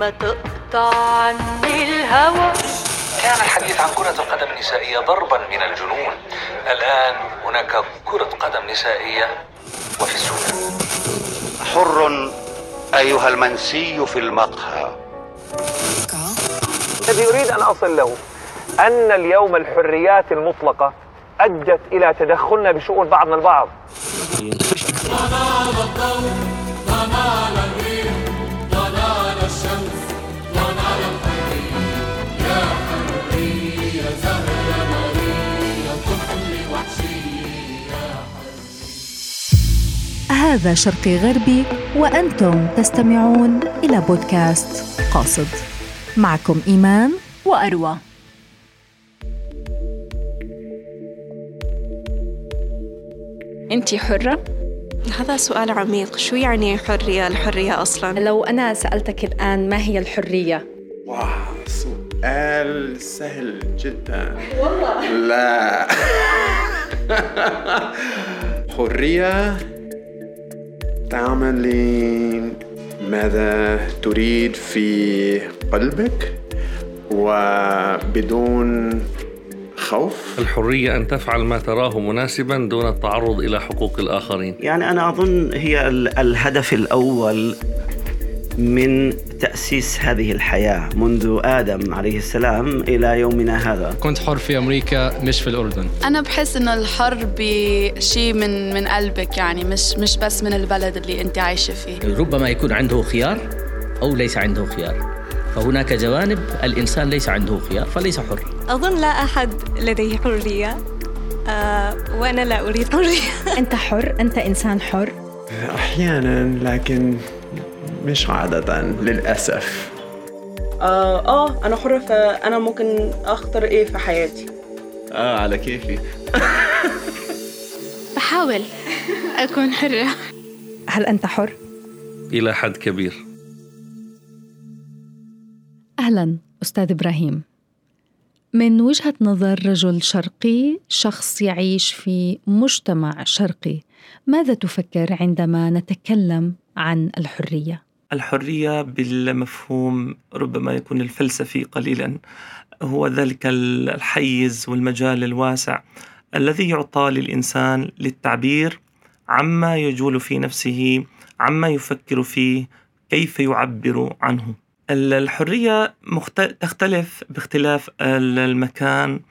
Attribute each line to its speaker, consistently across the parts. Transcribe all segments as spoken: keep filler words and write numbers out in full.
Speaker 1: فتقطع عني الهوى.
Speaker 2: كان الحديث عن كرة القدم النسائية ضربا من الجنون. الآن هناك كرة قدم نسائية وفي السودان.
Speaker 3: حر أيها المنسي في المقهى.
Speaker 4: الذي يريد أن أصل له أن اليوم الحريات المطلقة أدت إلى تدخلنا بشؤون بعضنا البعض.
Speaker 5: ضلال الضوء، ضلال الريح، ضلال الشمس، ضلال الحرية، يا حرية زهرة مرية طفل وحشية يا حرية.
Speaker 6: هذا شرقي غربي وأنتم تستمعون إلى بودكاست قاصد. معكم إيمان
Speaker 1: وأروى.
Speaker 7: أنتِ حرة؟
Speaker 8: هذا سؤال عميق. شو يعني حرية؟ الحرية أصلاً؟
Speaker 7: لو أنا سألتك الآن ما هي الحرية؟
Speaker 9: واو، سؤال سهل جداً. والله لا. حرية تعملين ماذا تريد في قلبك وبدون خوف.
Speaker 10: الحرية أن تفعل ما تراه مناسباً دون التعرض إلى حقوق الآخرين.
Speaker 11: يعني أنا أظن هي الهدف الأول من تأسيس هذه الحياة منذ آدم عليه السلام إلى يومنا هذا.
Speaker 12: كنت حر في أمريكا مش في الأردن.
Speaker 13: أنا بحس إنه الحر بشيء من من قلبك، يعني مش مش بس من البلد اللي أنت عايشة فيه.
Speaker 14: ربما يكون عنده خيار أو ليس عنده خيار، فهناك جوانب الإنسان ليس عنده خيار فليس حر.
Speaker 8: أظن لا أحد لديه حرية، آه وأنا لا أريد حرية.
Speaker 7: أنت حر، أنت إنسان حر
Speaker 9: أحياناً، لكن مش عادة للأسف.
Speaker 15: آه, آه أنا حرة، فأنا ممكن أختار إيه في حياتي.
Speaker 9: آه على كيفي.
Speaker 13: بحاول أكون حرة.
Speaker 7: هل أنت حر؟
Speaker 10: إلى حد كبير.
Speaker 6: أهلاً أستاذ إبراهيم. من وجهة نظر رجل شرقي، شخص يعيش في مجتمع شرقي، ماذا تفكر عندما نتكلم عن الحرية؟
Speaker 16: الحرية بالمفهوم ربما يكون الفلسفي قليلاً هو ذلك الحيز والمجال الواسع الذي يعطى للإنسان للتعبير عما يجول في نفسه، عما يفكر فيه، كيف يعبر عنه. الحرية مخت... تختلف باختلاف المكان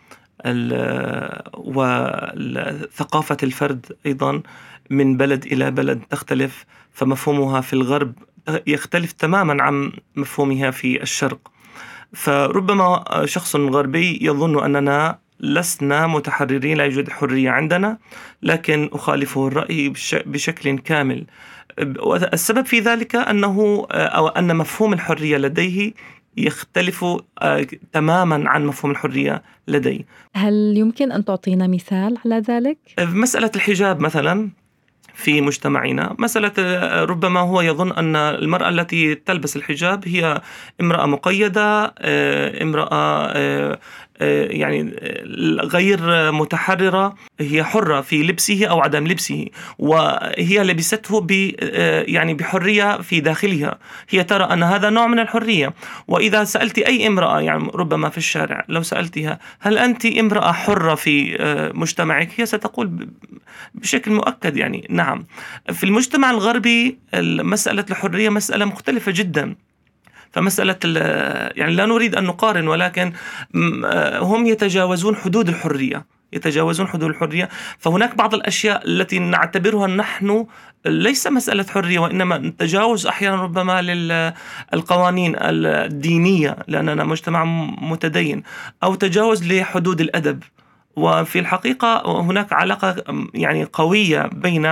Speaker 16: وثقافة الفرد أيضاً، من بلد إلى بلد تختلف، فمفهومها في الغرب يختلف تماماً عن مفهومها في الشرق. فربما شخص غربي يظن أننا لسنا متحررين، لا يوجد حرية عندنا، لكن أخالفه الرأي بشكل كامل. السبب في ذلك أنه أو أن مفهوم الحرية لديه يختلف تماماً عن مفهوم الحرية لدي.
Speaker 6: هل يمكن أن تعطينا مثال على ذلك؟
Speaker 16: مسألة الحجاب مثلاً في مجتمعنا، مسألة ربما هو يظن أن المرأة التي تلبس الحجاب هي امرأة مقيدة، امرأة يعني غير متحررة، هي حرة في لبسه أو عدم لبسه، وهي لبسته ب يعني بحرية في داخلها، هي ترى أن هذا نوع من الحرية. وإذا سألت أي امرأة يعني ربما في الشارع، لو سألتها هل أنت امرأة حرة في مجتمعك، هي ستقول بشكل مؤكد يعني نعم. في المجتمع الغربي مسألة الحرية مسألة مختلفة جدا. فمسألة يعني لا نريد أن نقارن، ولكن هم يتجاوزون حدود الحرية يتجاوزون حدود الحرية. فهناك بعض الأشياء التي نعتبرها نحن ليس مسألة حرية، وإنما تجاوز أحيانا ربما للقوانين الدينية لأننا مجتمع متدين، أو تجاوز لحدود الأدب. وفي الحقيقة هناك علاقة يعني قوية بين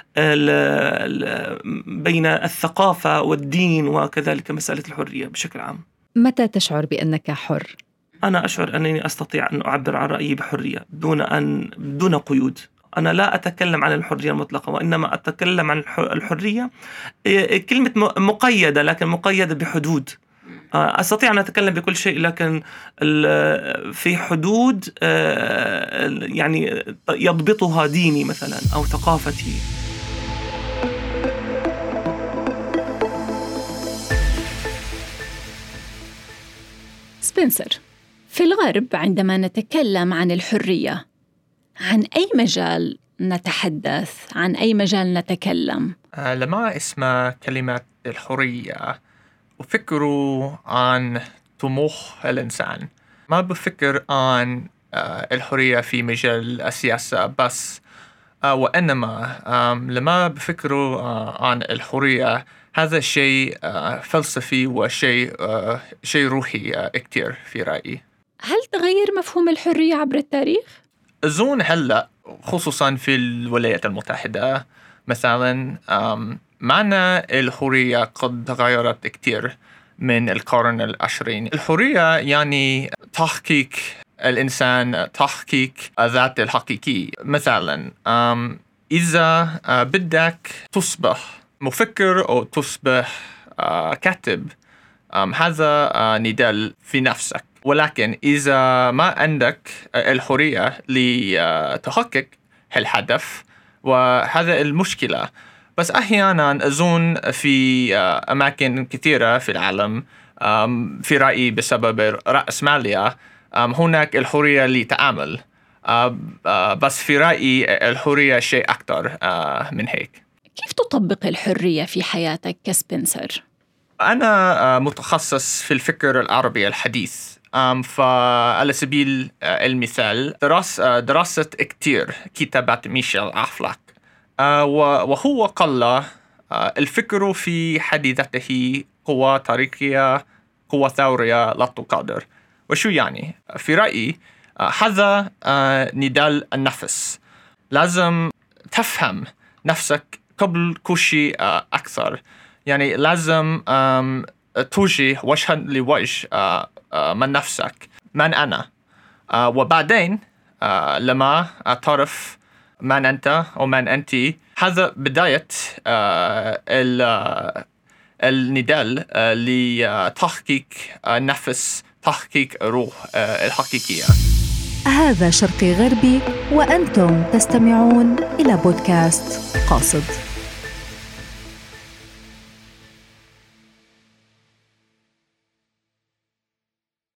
Speaker 16: بين الثقافة والدين وكذلك مسألة الحرية بشكل عام.
Speaker 6: متى تشعر بأنك حر؟
Speaker 16: أنا أشعر أنني أستطيع أن أعبر عن رأيي بحرية دون أن دون قيود. أنا لا أتكلم عن الحرية المطلقة، وإنما أتكلم عن الحرية كلمة مقيدة، لكن مقيدة بحدود. أستطيع أن أتكلم بكل شيء، لكن في حدود يعني يضبطها ديني مثلا أو ثقافتي.
Speaker 6: سبنسر.
Speaker 17: في الغرب عندما نتكلم عن الحرية، عن أي مجال نتحدث؟ عن أي مجال نتكلم؟
Speaker 18: آه لما اسمع كلمة الحرية وفكروا عن طموح الإنسان، ما بفكر عن آه الحرية في مجال السياسة بس، آه وإنما آه لما بفكروا آه عن الحرية هذا شيء آه فلسفي وشيء آه شيء روحي آه كتير في رأيي.
Speaker 17: هل تغير مفهوم الحرية عبر التاريخ؟
Speaker 18: أظن هلأ خصوصاً في الولايات المتحدة مثلاً معنى الحرية قد تغيرت كتير من القرن العشرين. الحرية يعني تحقيق الإنسان، تحقيق ذات الحقيقي. مثلاً إذا بدك تصبح مفكر أو تصبح كاتب، هذا نضال في نفسك، ولكن إذا ما عندك الحرية لتحقق الهدف، وهذا المشكلة. بس أحيانا أظن في أماكن كثيرة في العالم في رأيي بسبب الرأسمالية هناك الحرية للتعامل، بس في رأيي الحرية شيء أكثر من هيك.
Speaker 17: كيف تطبق الحرية في حياتك كسبنسر؟
Speaker 18: أنا متخصص في الفكر العربي الحديث، فعلى سبيل المثال درس دراسة كتير كتابات ميشيل أفلاك، وهو قال الفكر في حد ذاته قوة تاريخية، قوة ثورية لا تقدر. وشو يعني؟ في رأيي هذا نضال النفس. لازم تفهم نفسك قبل كل شيء أكثر، يعني لازم توجه وجها لوجه من نفسك، من أنا، وبعدين لما تعرف من أنت أو من أنت، هذا بداية النضال لتحقيق النفس، تحقيق روح الحقيقية.
Speaker 6: هذا شرقي غربي، وأنتم تستمعون إلى بودكاست قاصد.